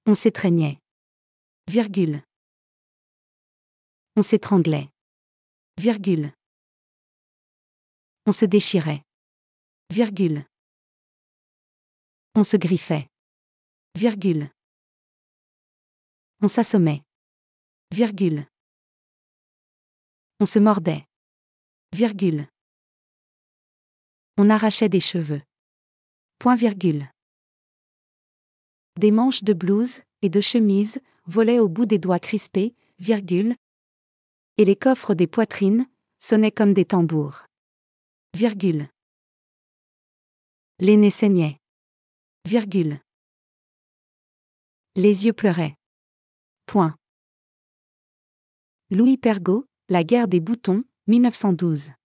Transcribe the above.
On s'étreignait. Virgule. On s'étranglait. Virgule. On se déchirait. Virgule. On se griffait. Virgule. On s'assommait. Virgule. On se mordait. Virgule. On arrachait des cheveux. Point virgule. Des manches de blouse et de chemise volaient au bout des doigts crispés, virgule. Et les coffres des poitrines sonnaient comme des tambours. Virgule. Les nez saignaient. Virgule. Les yeux pleuraient. Point. Louis Pergaud, La guerre des boutons, 1912.